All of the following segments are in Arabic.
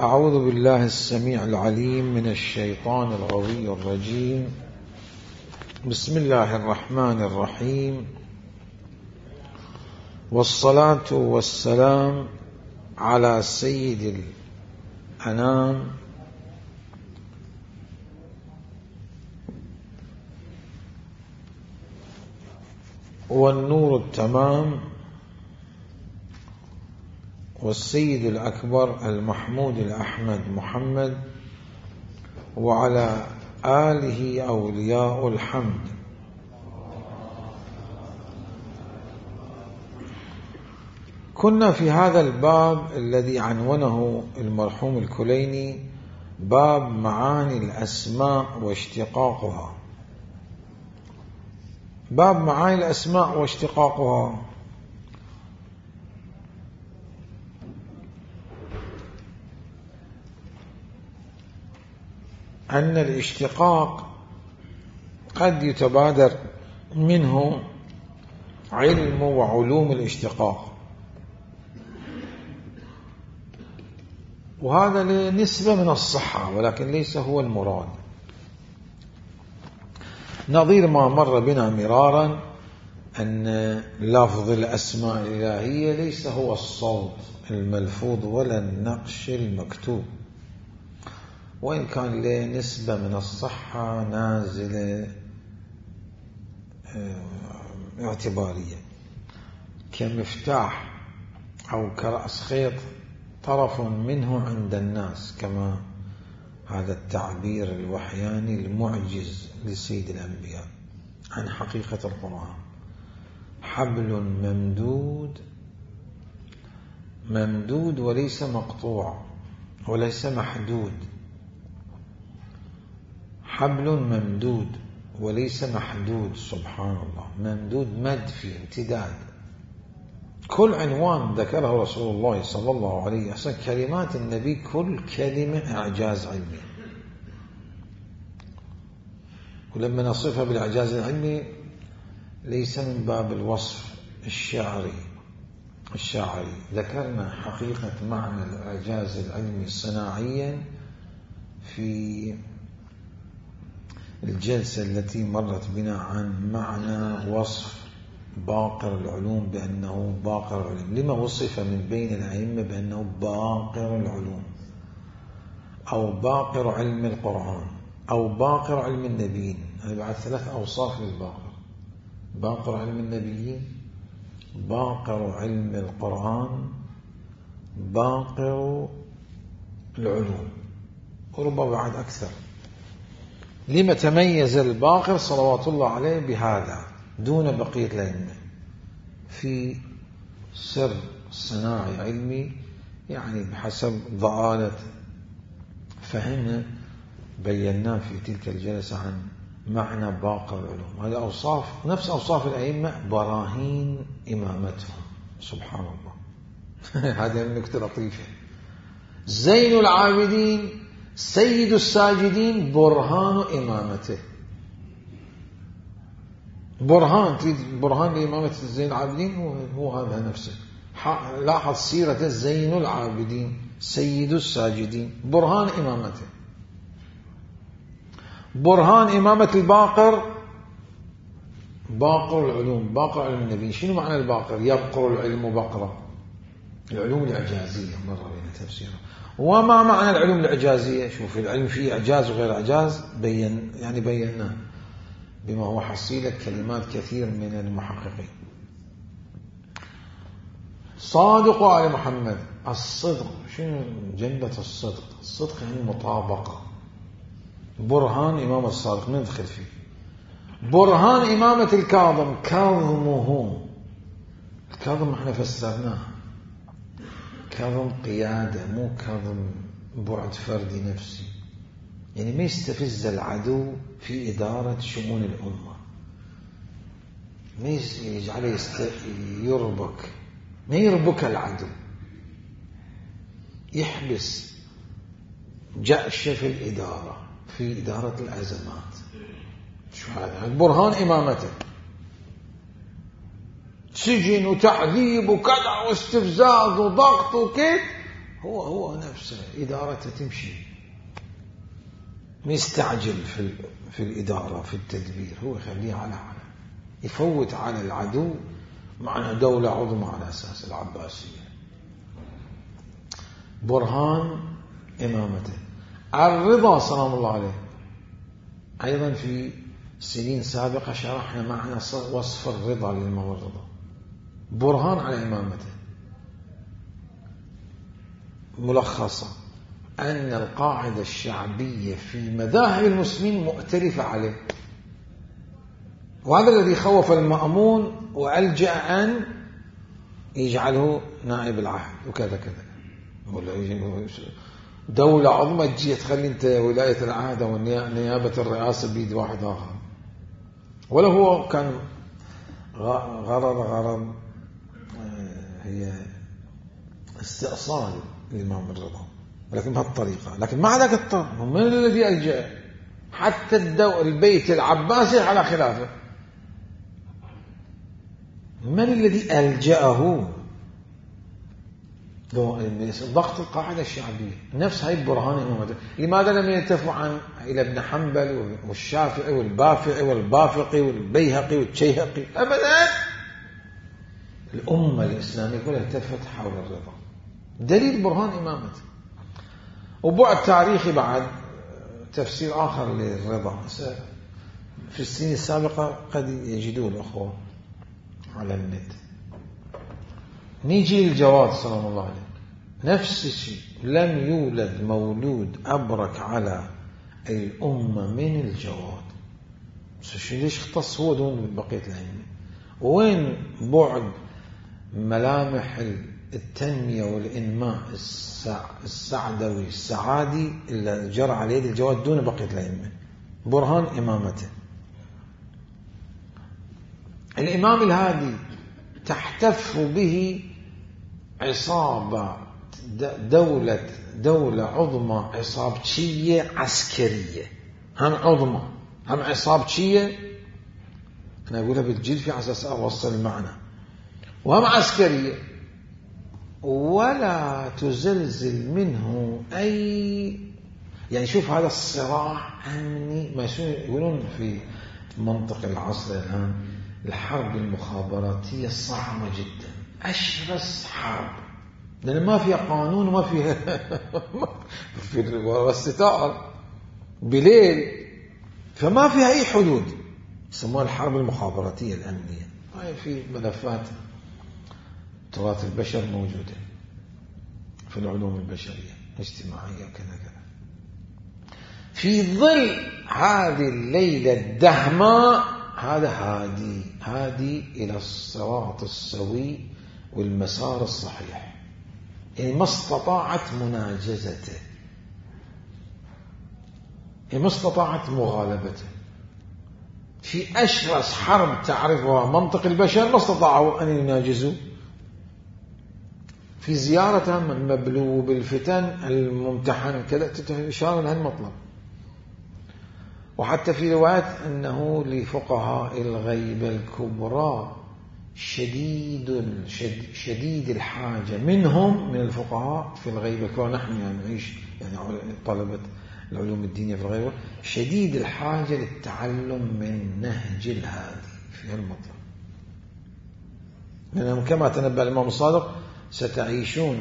أعوذ بالله السميع العليم من الشيطان الغوي الرجيم. بسم الله الرحمن الرحيم، والصلاة والسلام على سيد الأنام والنور التمام والسيد الأكبر المحمود الأحمد محمد، وعلى آله أولياء الحمد. كنا في هذا الباب الذي عنونه المرحوم الكليني، باب معاني الأسماء واشتقاقها. باب معاني الأسماء واشتقاقها أن الاشتقاق قد يتبادر منه علم وعلوم الاشتقاق، وهذا لنسبة من الصحة ولكن ليس هو المراد. نظير ما مر بنا مرارا أن لفظ الأسماء الإلهية ليس هو الصوت الملفوظ ولا النقش المكتوب، وإن كان له نسبة من الصحة نازلة اعتبارية، كمفتاح أو كرأس خيط طرف منه عند الناس، كما هذا التعبير الوحياني المعجز لسيد الأنبياء عن حقيقة القرآن. حبل ممدود ممدود وليس مقطوع وليس محدود، حبل ممدود وليس محدود. سبحان الله، ممدود مد في امتداد. كل عنوان ذكره رسول الله صلى الله عليه وسلم كلمات النبي كل كلمة إعجاز علمي، ولما نصفها بالإعجاز العلمي ليس من باب الوصف الشاعري. ذكرنا حقيقة معنى الإعجاز العلمي صناعيا في الجلسة التي مرت بنا عن معنى وصف باقر العلوم بأنه باقر العلوم. لما وصف من بين الأئمة بأنه باقر العلوم أو باقر علم القرآن أو باقر علم النبيين؟ هذه بعد 3 أوصاف للباقر: باقر علم النبيين، باقر علم القرآن، باقر العلوم، وربما بعد أكثر. لما تميز الباقر صلوات الله عليه بهذا دون بقية الأئمة؟ في سر صناعي علمي، يعني بحسب ضآلة فهمنا بيناه في تلك الجلسة عن معنى باقر العلوم. هذه أوصاف نفس أوصاف الأئمة، براهين إمامتهم. سبحان الله. هذه النكتة لطيفة. زين العابدين سيد الساجدين برهان إمامته. برهان لإمامة زين العابدين هو هذا نفسه. لاحظ سيرة زين العابدين سيد الساجدين، برهان إمامته. برهان إمامة الباقر باقر العلوم، باقر علم النبي. شنو معنى الباقر؟ يبقر العلم بقرة، العلوم الإعجازية مر بين تفسيرها. وما معنى العلوم الإعجازية؟ شوف، العلم فيه إعجاز وغير إعجاز، بيناه بما هو حصيلة كلمات كثير من المحققين. صادق آل محمد. الصدق، شنو جنبة الصدق؟ الصدق يعني المطابقة. برهان إمام الصادق ندخل فيه. برهان إمامة الكاظم، كاظمه. الكاظم احنا فسرناه كاظم قيادة، مو كاظم بعد فردي نفسي، يعني ما يستفز العدو في إدارة شؤون الأمة، ما يجعله يربك، ما يربك العدو، يحبس جأشه في الإدارة، في إدارة الأزمات. شو هذا؟ برهان إمامته. سجن وتعذيب وكذا واستفزاز وضغط وكيف، هو نفسه إدارته تمشي، مستعجل في الإدارة في التدبير، هو يخليه على يفوت على العدو معنا دولة عظمى على أساس العباسية. برهان إمامته. الرضا سلام الله عليه أيضا في سنين سابقة شرحنا معنا وصف الرضا للإمام الرضا، برهان على إمامته. ملخصة أن القاعدة الشعبية في مذاهب المسلمين مؤتلفة عليه، وهذا الذي خوف المأمون وألجأ أن يجعله نائب العهد وكذا كذا. دولة عظمى تجي تخلي أنت ولاية العهد ونيابة الرئاسة بيد واحد آخر، ولا هو كان غرض هي استئصال الإمام الرضا، ولكن بهالطريقة. لكن مع ذلك الطرف من الذي ألجأ حتى البيت العباسي على خلافه؟ من الذي ألجأه؟ ضغط القاعدة الشعبية نفس هاي برهان إمامته. لماذا لم يرتفعوا إلى ابن حنبل والشافعي والبافعي والبافقي والبيهقي والشيهقي؟ أبدا. الأمة الإسلامية كلها التفت حول الرضا، دليل برهان إمامته. وبعد تاريخي بعد تفسير آخر للرضا في السنين السابقة قد يجدوه الأخوة على النت. نيجي للجواد سلام الله عليه، نفس الشيء، لم يولد مولود أبرك على الأمة من الجواد. ليش اختص هو دون بقية الأئمة؟ وين بعد ملامح التنمية والإنماء السعدوي السعادي اللي جرى عليه الجواد دون بقية الأئمة؟ برهان إمامته. الإمام الهادي تحتف به عصابة دولة عظمى عصابتية عسكرية، هم عظمى هم عصابتية، أنا أقولها بالجد في أساس أوصل المعنى، وهم عسكرية، ولا تزلزل منه أي يعني. شوف هذا الصراع أمني، ما يقولون في منطق العصر الآن الحرب المخابراتية صعبة جدا، أشرس حرب، لأن ما فيها قانون وما فيها في والستار بليل، فما فيها أي حدود، يسموها الحرب المخابراتية الأمنية. هاي في ملفات تراث البشر موجودة في العلوم البشرية الاجتماعية وكذا كذا. في ظل هذه الليلة الدهماء هذا هادي إلى الصراط السوي والمسار الصحيح، يعني ما استطاعت مناجزته، يعني ما استطاعت مغالبته. في أشرس حرب تعرفها منطق البشر ما استطاعوا أن يناجزوا. في زيارتهم المبلو بالفتن الممتحن كذا إشارة لهالمطلب. وحتى في روايات أنه لفقهاء الغيبة الكبرى شديد الحاجة منهم من الفقهاء في الغيبة الكبرى، نحن يعني نعيش يعني طلبة العلوم الدينية في الغيبة، شديد الحاجة للتعلم من نهج الهادي في هالمطلب، لأنهم كما تنبأ الإمام الصادق ستعيشون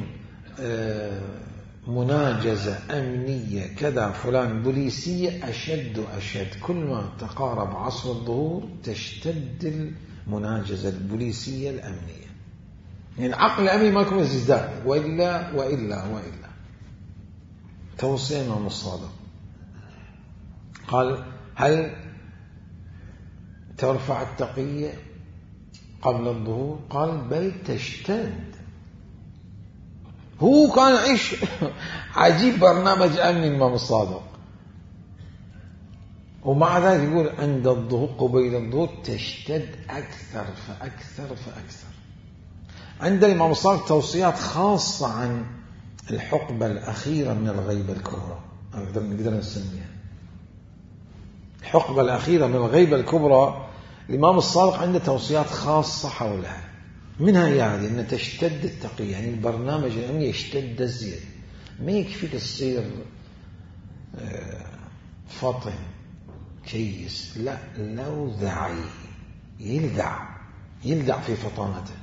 مناجزة أمنية كذا فلان بوليسية أشد. كل ما تقارب عصر الظهور تشتد المناجزة البوليسية الأمنية، يعني العقل الأمني ما يكون ازداد وإلا توصية الإمام الصادق قال: هل ترفع التقية قبل الظهور؟ قال: بل تشتد. هو كان عيش عجيب برنامج أمني الإمام الصادق، ومع ذلك يقول عند الظهور قبيل الظهور تشتد أكثر فأكثر. عند الإمام الصادق توصيات خاصة عن الحقبة الأخيرة من الغيبة الكبرى، نقدر نسميها الحقبة الأخيرة من الغيبة الكبرى. الإمام الصادق عنده توصيات خاصة حولها، منها يعني أن تشتد التقية، يعني البرنامج الأمني يشتد الزيادة. ما يكفيك تصير فطن كيس، لا، لو ذعي يلدع في فطانته.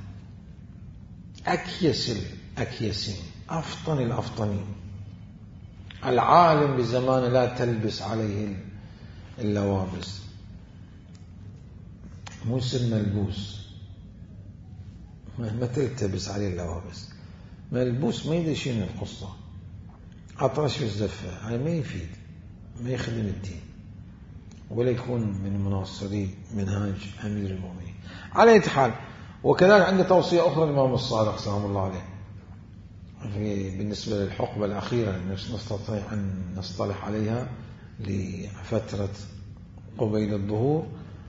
أكيس الأكيسين، أفطن الأفطنين. العالم بزمان لا تلبس عليه اللوابس، مو يصير ملبوس، ما تلتبس عليه اللوابس. ملبوس ما يدري شنو القصة، أطرش في الزفة، هاي ما يفيد، ما يخدم الدين، ولا يكون من مناصري منهاج أمير المؤمنين. على أي حال، وكذلك عنده توصية أخرى الإمام الصادق سلام الله عليه بالنسبة للحقبة الأخيرة نستطيع أن نصطلح عليها لفترة قبيل الظهور: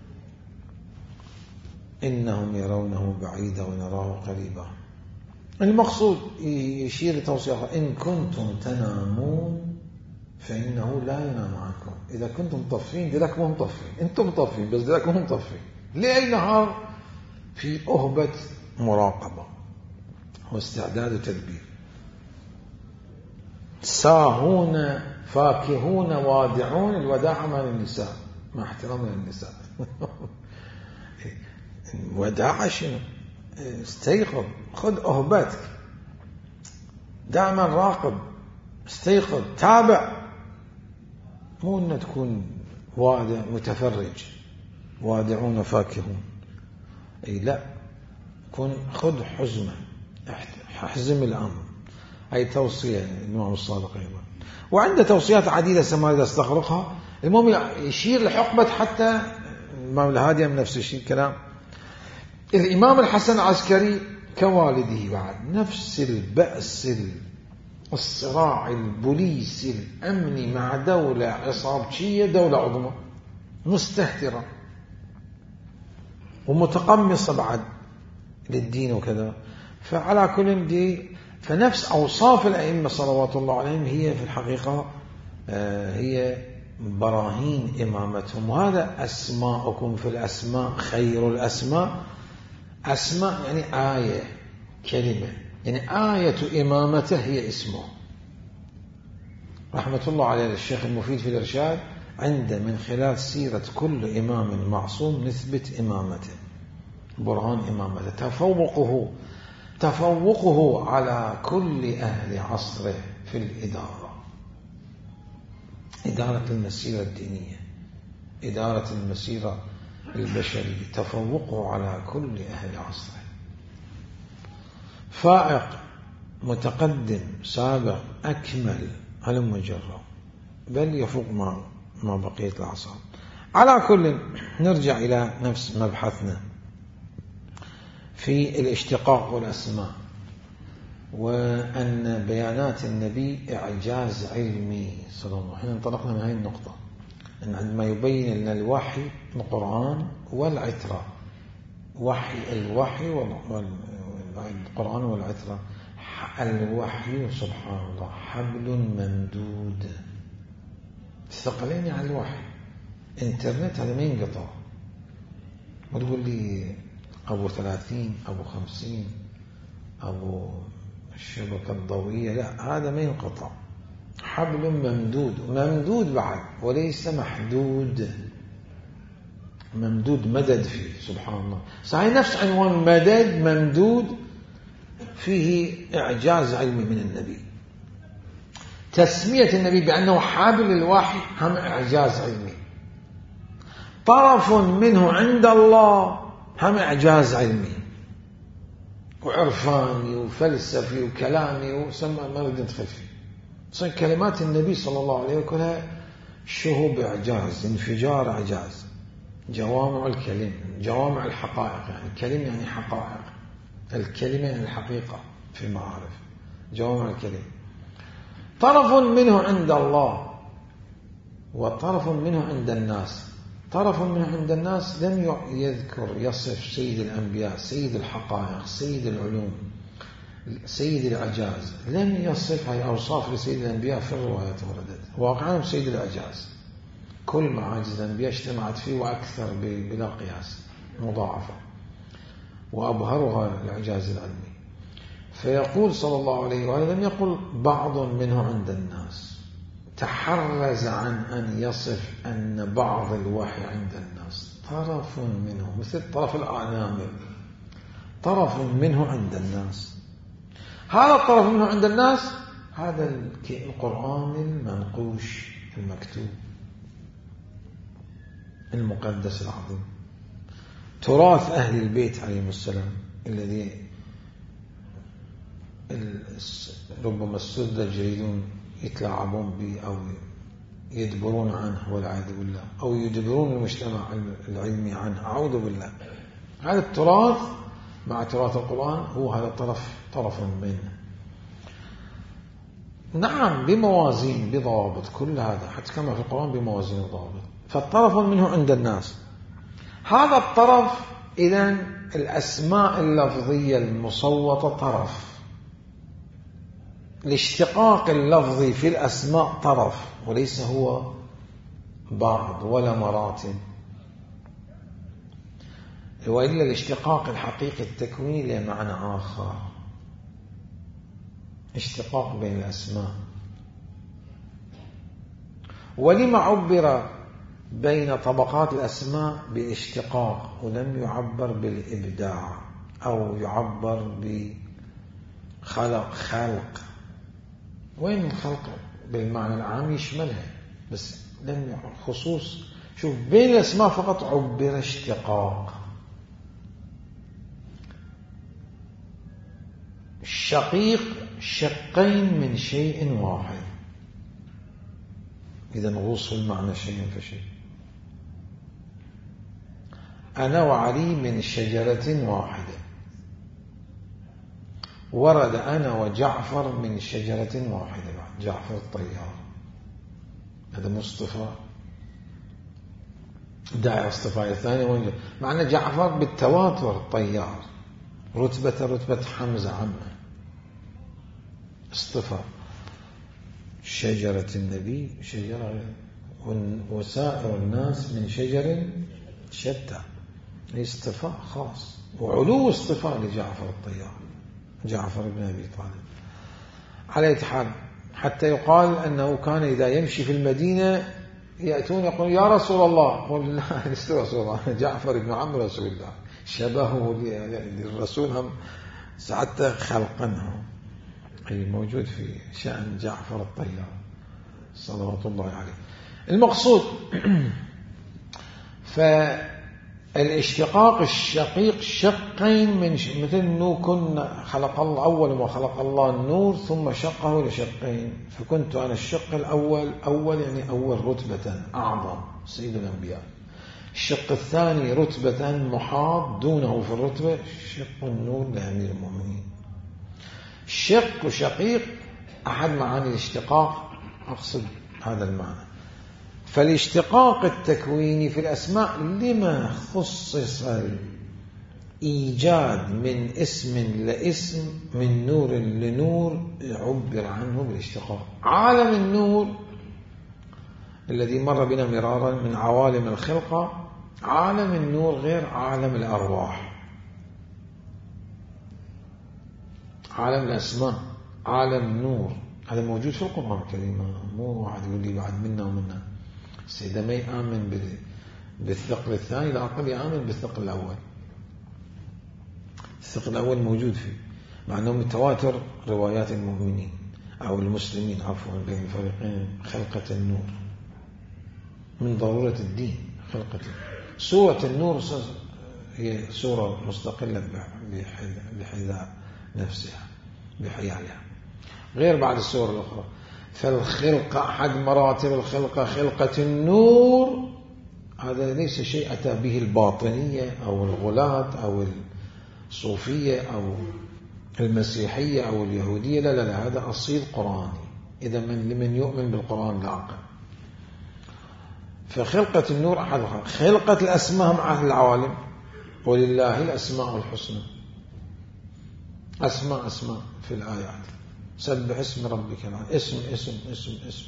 إنهم يرونه بعيدا ونراه قريبا. المقصود يشير لتوصية: إن كنتم تنامون فإنه لا ينام عنكم. إذا كنتم مطفين دلك مو مطفين، أنتم مطفين بس دلك مو مطفين. لأي نهار في أهبة مراقبة واستعداد وتدبير. ساهون فاكهون وادعون، الوداع مع النساء، مع احترام للنساء. وداع شنو؟ استيقظ، خذ أهبتك، دائما راقب، استيقظ، تابع، مو أن تكون وادع متفرج. وادعون فاكهون، أي لا، كن خذ حزمة، احزم الأمر. هي توصية الإمام الصادق أيضا. وعنده توصيات عديدة سما إذا استغرقها. المهم يشير لحقبة حتى الإمام الهادي من نفس الشيء الكلام. الإمام الحسن العسكري كوالده بعد نفس البأس، الصراع البوليسي الأمني مع دولة عصابية، دولة عظمى مستهترة ومتقمصة بعد للدين وكذا. فعلى كل دي، فنفس أوصاف الأئمة صلوات الله عليهم هي في الحقيقة هي براهين إمامتهم. وهذا أسماءكم في الأسماء خير الأسماء. أسماء يعني آية، كلمة، يعني آية إمامته هي اسمه. رحمة الله عليه الشيخ المفيد في الإرشاد عنده من خلال سيرة كل إمام معصوم نثبت إمامته، برهان إمامته، تفوقه على كل أهل عصره في الإدارة، إدارة المسيرة الدينية، إدارة المسيرة البشرية، تفوقه على كل أهل عصره، فائق، متقدم، سابق، أكمل، هلم جرا، بل يفوق ما بقية العصر. على كل، نرجع إلى نفس مبحثنا في الاشتقاق والأسماء، وأن بيانات النبي إعجاز علمي صلى الله عليه وسلم. احنا انطلقنا من هذه النقطة، أن عندما يبين لنا الوحي القرآن والعترة، الوحي والقرآن والعترة. الوحي سبحان الله حبل ممدود، ثقلين على الوحي. انترنت هذا ما ينقطع، ما تقول لي أبو 30 أبو 50 أبو الشبكة الضوئية، لا، هذا ما ينقطع، حبل ممدود بعد وليس محدود، ممدود مدد فيه سبحان الله. صحيح نفس عنوان مدد ممدود فيه إعجاز علمي من النبي. تسمية النبي بأنه حبل الوحي هم إعجاز علمي. طرف منه عند الله هم إعجاز علمي وعرفاني وفلسفي وكلامي وسمى ما بدي ندخل فيه. صحيح كلمات النبي صلى الله عليه وسلم شهب إعجاز، انفجار إعجاز، جوامع الكلم، جوامع الحقائق. يعني كلمة يعني حقائق، الكلمة يعني الحقيقة في المعارف، جوامع الكلم. طرف منه عند الله وطرف منه عند الناس. طرف منه عند الناس لم يصف سيد الأنبياء، سيد الحقائق، سيد العلوم، سيد الإعجاز، لم يصف هذه أوصاف لسيد الأنبياء في الروايات وردت. واقعا سيد الإعجاز كل معاجز الأنبياء اجتمعت فيه وأكثر بلا قياس، مضاعفة، وأبهرها الإعجاز العلمي. فيقول صلى الله عليه وآله لم يقل بعض منه عند الناس، تحرز عن أن يصف أن بعض الوحي عند الناس، طرف منه مثل طرف الأعنامل، طرف منه عند الناس. هذا الطرف منه عند الناس هذا القرآن المنقوش المكتوب المقدس العظيم، تراث أهل البيت عليهم السلام الذي ربما السد الجيدون يتلاعبون به أو يدبرون عنه والعياذ بالله، أو يدبرون المجتمع العلمي عنه، أعوذ بالله. هذا التراث مع تراث القرآن هو هذا طرف منه. نعم بموازين بضوابط، كل هذا حتى كما في القرآن بموازين وضوابط. فالطرف منه عند الناس، هذا الطرف إذن الأسماء اللفظية المصوتة طرف، الاشتقاق اللفظي في الأسماء طرف، وليس هو بعض ولا مراتب، وإلا الاشتقاق الحقيقي التكويني له معنى آخر، اشتقاق بين الأسماء. ولما عبر بين طبقات الأسماء بالاشتقاق ولم يعبر بالإبداع أو يعبر بخلق؟ وين الخلق بالمعنى العام يشملها، بس لم خصوص. شوف بين الأسماء فقط عبر اشتقاق. الشقيق شقين من شيء واحد، إذا نغوص المعنى شيء فشيء. أنا وعلي من شجرة واحدة، ورد أنا وجعفر من شجرة واحدة، جعفر الطيار، هذا مصطفى داعي اصطفاء الثاني، معنى جعفر بالتواتر الطيار، رتبة حمزة عمه، اصطفى شجرة النبي شجرة، وسائر الناس من شجر شتى، اصطفاء خاص وعلو اصطفاء لجعفر الطيار، جعفر بن أبي طالب. على حال حتى يقال أنه كان إذا يمشي في المدينة يأتون يقول يا رسول الله، قل لا لست رسول الله، جعفر بن عم رسول الله، شبهه للرسول هم ساعته خلقنه، أي موجود في شأن جعفر الطيار صلوات الله عليه. المقصود فالاشتقاق الشقيق شقين من مثل نو كنا خلق الله أول ما خلق الله النور ثم شقه لشقين، فكنت أنا الشق الأول يعني أول رتبة أعظم سيد الأنبياء، الشق الثاني رتبة محاط دونه في الرتبة شق النور لأمير المؤمنين. شق وشقيق أحد معاني الاشتقاق، أقصد هذا المعنى. فالاشتقاق التكويني في الأسماء لما خصص الإيجاد من اسم لاسم من نور لنور عبر عنه بالاشتقاق. عالم النور الذي مر بنا مرارا من عوالم الخلقة، عالم النور غير عالم الأرواح، عالم الأسماء عالم النور، هذا موجود في القرآن الكريم، مو واحد يقول لي بعد منا ومنا. السيدة ما يآمن بالثقل الثاني، لا أقل يآمن بالثقل الأول. الثقل الأول موجود فيه، مع أنه متواتر روايات المؤمنين أو المسلمين عفوا بين الفريقين. خلقة النور من ضرورة الدين، خلقة سورة النور هي سورة مستقلة بحذاء نفسها بحيالها، غير بعد السور الأخرى. فالخلقة أحد مراتب الخلقة خلقة النور، هذا ليس شيء أتى به الباطنية أو الغلاة أو الصوفية أو المسيحية أو اليهودية، لا لا لا، هذا أصيل قرآني. إذا لمن يؤمن بالقرآن العقل. فخلقة النور أحد خلقة الأسماء مع أهل العوالم، ولله الأسماء الحسنى، أسماء في الآيات، سبح اسم ربك العظيم، اسم.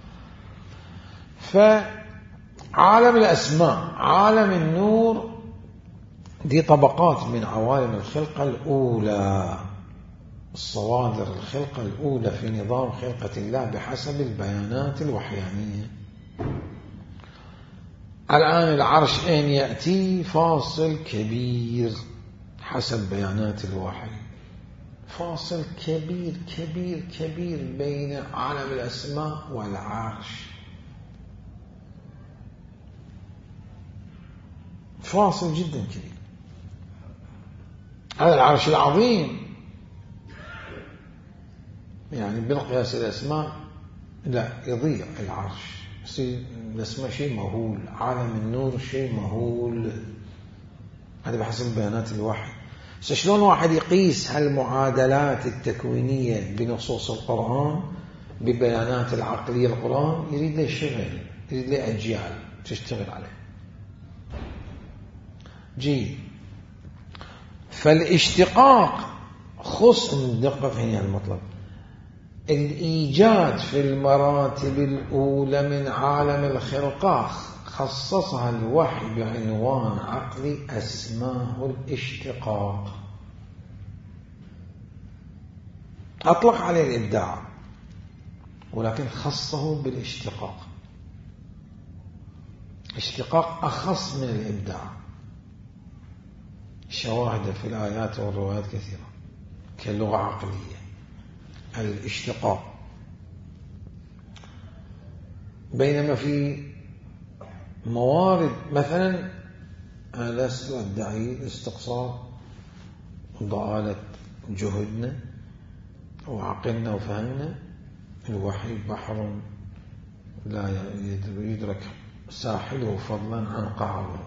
فعالم الأسماء عالم النور دي طبقات من عوالم الخلقة الأولى، الصوادر الخلقة الأولى في نظام خلقة الله بحسب البيانات الوحيانية. الآن العرش أين يأتي؟ فاصل كبير حسب بيانات الوحي، فاصل كبير كبير كبير بين عالم الأسماء والعرش، فاصل جدا كبير. هذا العرش العظيم يعني بالقياس الأسماء لا يضيع العرش، الأسماء شيء مهول، عالم النور شيء مهول، هذا بحسب بيانات الوحي. شلون واحد يقيس هالمعادلات التكوينية بنصوص القرآن ببيانات العقلية القرآن؟ يريد له شغل، يريد له أجيال تشتغل عليه. جيد. فالاشتقاق خص الدقة هنا المطلب، الإيجاد في المراتب الأولى من عالم الخلقة خصصها الوحي بعنوان عقلي اسماه الاشتقاق، أطلق عليه الإبداع ولكن خصه بالاشتقاق. اشتقاق أخص من الإبداع، شواهد في الآيات والروايات كثيرة كلغة عقلية. الاشتقاق بينما في موارد مثلا لست أدعي استقصاء ضآلة جهدنا وعقلنا وفهمنا، الوحي بحر لا يدرك ساحله فضلا عن قعره.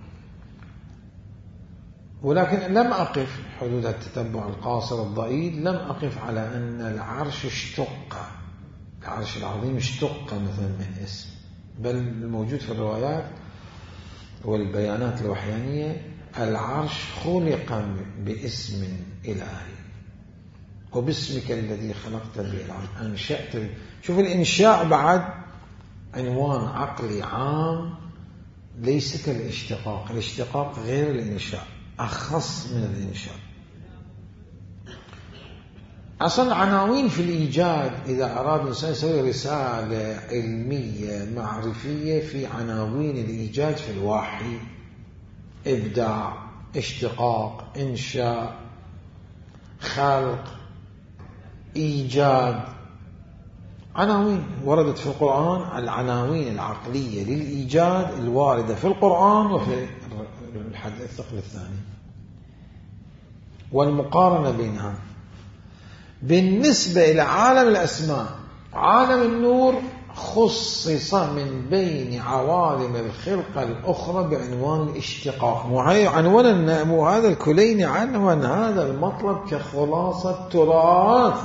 ولكن لم أقف حدود التتبع القاصر الضئيل، لم أقف على أن العرش اشتق، العرش العظيم اشتق مثلا من اسم، بل الموجود في الروايات والبيانات الوحيانية العرش خلق باسم إلهي، وباسمك الذي خلقت به العرش أنشأت. شوف الإنشاء بعد عنوان عقلي عام ليس كالاشتقاق، الاشتقاق غير الإنشاء، أخص من الإنشاء. أصلا عناوين في الإيجاد، إذا أراد الإنسان يسوي رسالة علمية معرفية في عناوين الإيجاد في الوحي، إبداع، اشتقاق، إنشاء، خلق، إيجاد، عناوين وردت في القرآن. العناوين العقلية للإيجاد الواردة في القرآن وفي الثقل الثاني، والمقارنة بينها. بالنسبة إلى عالم الأسماء عالم النور خصص من بين عوالم الخلقة الأخرى بعنوان الاشتقاق. وهذا الكليني عنوان هذا المطلب كخلاصة تراث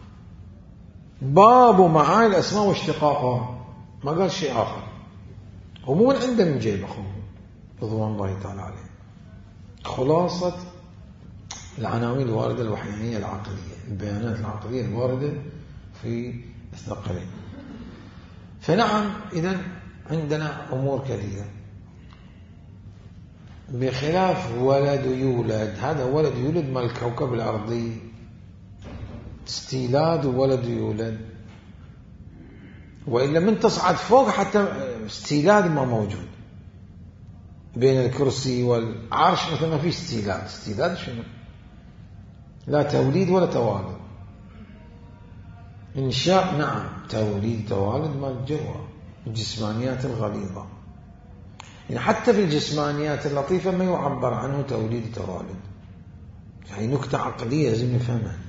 باب معاني الأسماء واشتقاقها، ما قال شيء آخر، هو مو من عنده من جيب أخوه رضوان الله تعالى عليه، خلاصة العناوين الواردة الوحيانية العقلية، البيانات العقلية الواردة في الثقلين. فنعم إذن عندنا أمور كثيرة، بخلاف ولد يولد. هذا ولد يولد من الكوكب الأرضي، استيلاد وولد يولد، وإلا من تصعد فوق حتى استيلاد ما موجود. بين الكرسي والعرش مثل ما في استيلاد، استيلاد شنو؟ لا توليد ولا توالد. إنشاء نعم، توليد توالد ما الجوة، الجسمانيات الغليظة. يعني حتى في الجسمانيات اللطيفة ما يعبر عنه توليد توالد، هي نكتة عقلية لازم نفهمها.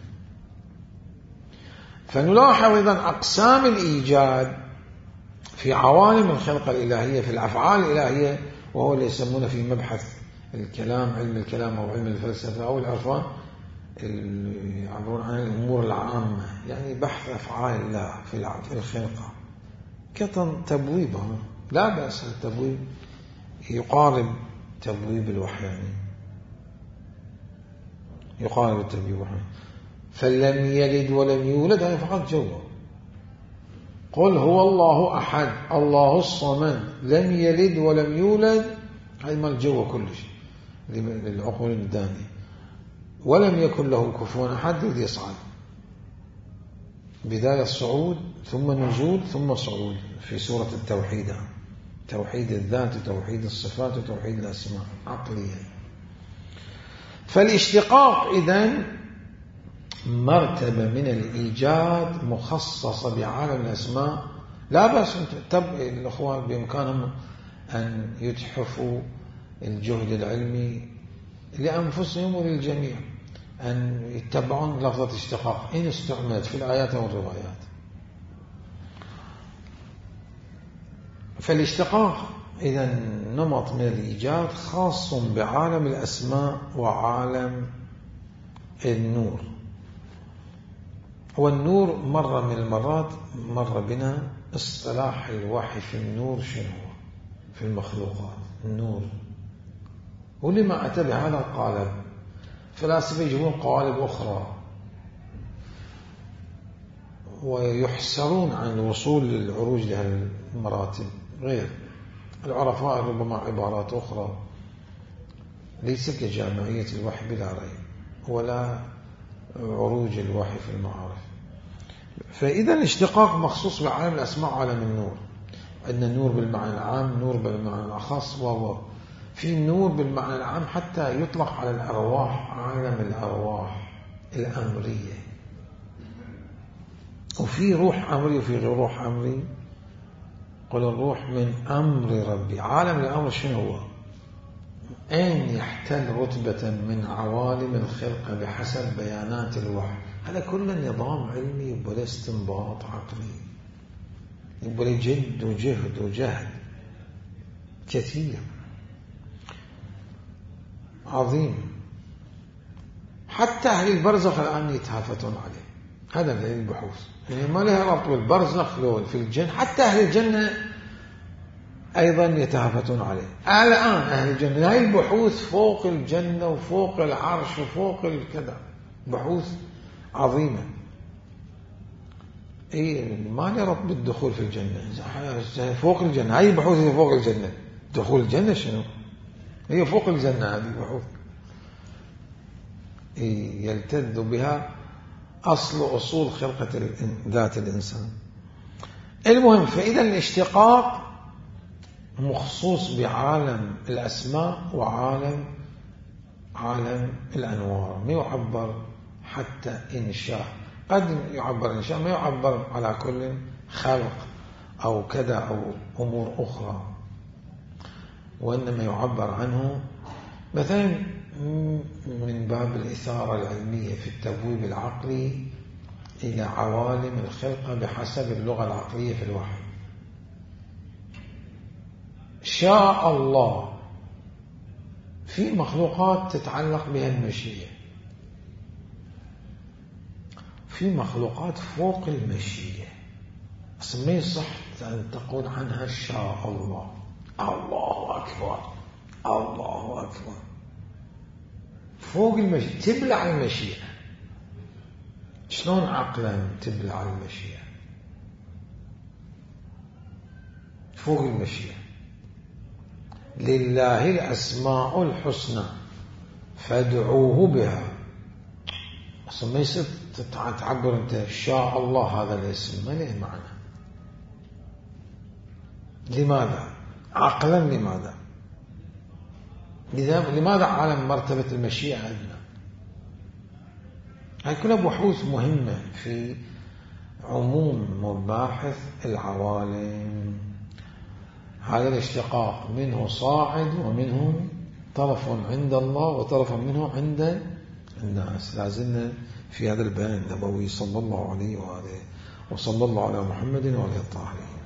فنلاحظ أيضا أقسام الإيجاد في عوالم الخلقة الإلهية، في الأفعال الإلهية، وهو اللي يسمونه في مبحث الكلام علم الكلام أو علم الفلسفة أو العرفان اللي يعبرون عن الأمور العامة، يعني بحث أفعال الله في الخلقة كتبويبها. لا بأس التبويب يقارب تبويب الوحياني، يقارب التبويب الوحياني. فلم يلد ولم يولد هذا فقط جوه. قل هو الله أحد الله الصمد لم يلد ولم يولد، هذا ما الجوه كل شيء للعقول الدانية. ولم يكن له كفوا أحد يصعد. بداية صعود ثم نزول ثم صعود في سورة التوحيد، توحيد الذات وتوحيد الصفات وتوحيد الأسماء عقليا. فالاشتقاق إذن مرتبة من الإيجاد مخصصة بعالم الأسماء. لا بأس الأخوان بإمكانهم أن يتحفوا الجهد العلمي لأنفسهم وللجميع أن يتبعون لفظة اشتقاق إن استعملت في الآيات والروايات. فالاشتقاق إذا نمط من الإيجاد خاص بعالم الأسماء وعالم النور. والنور مرة من المرات مر بنا اصطلاح الوحي في النور شنو هو في المخلوقات النور، ولما أتى بهذا القالب فلاسفة يجيبون قوالب أخرى ويحسرون عن الوصول للعروج لهذه المراتب. غير العرفاء ربما عبارات أخرى ليس كجامعية الوحي بلا ريب ولا عروج الوحي في المعارف. فإذا الاشتقاق مخصوص بعالم الأسماء وعالم النور. عندنا النور بالمعنى العام، نور بالمعنى الأخص، في النور بالمعنى العام حتى يطلق على الأرواح عالم الأرواح الأمرية، وفي روح أمري وفي غير روح أمري. قل الروح من أمر ربي. عالم الأمر شنو هو؟ أين يحتل رتبة من عوالم الخلقة بحسب بيانات الوحي. هذا كله نظام علمي يبقى استنباط عقلي، يبقى جد وجهد وجهد كثير عظيم. حتى أهل البرزخ الآن يتهافتون عليه. هذا من البحوث يعني ما لها ربط بالبرزخ لو في الجنة. حتى أهل الجنة أيضا يتهافتون عليه الآن. أهل الجنة هاي البحوث فوق الجنة وفوق العرش وفوق الكذا، بحوث عظيمة. ما لها ربط بالدخول في الجنة. فوق الجنة هاي البحوث هي فوق الجنة. دخول الجنة شنو؟ هي فوق الجنة. هذه البحوث يلتذ بها أصول خلقة ذات الإنسان. المهم، فإذا الاشتقاق مخصوص بعالم الأسماء وعالم الأنوار. ما يعبر حتى إنشاء، قد يعبر إنشاء، ما يعبر على كل خلق أو كذا أو أمور أخرى، وإنما يعبر عنه مثلا من باب الإثارة العلمية في التبويب العقلي إلى عوالم الخلقة بحسب اللغة العقلية في الوحي. شاء الله في مخلوقات تتعلق بها المشيئة، في مخلوقات فوق المشيئة أصلا ما يصح أن تقول عنها شاء الله. الله أكبر الله أكبر، فوق المشيئة، تبلع المشيئة. شلون عقلا تبلع المشيئة؟ فوق المشيئة. لله الأسماء الحسنى فادعوه بها. أصلا ما يصير تعبر أنت شاء الله هذا الاسم، ما له معنى. لماذا؟ عقلا لماذا؟ لماذا عالم مرتبة المشيئة عندنا؟ هاي كلها بحوث مهمة في عموم مباحث العوالم. هذا الاشتقاق منه صاعد ومنه طرف عند الله وطرف منه عند الناس. لازلنا في هذا البيان النبوي صلى الله عليه وآله وصلى الله على محمد وعلى الطاهرين.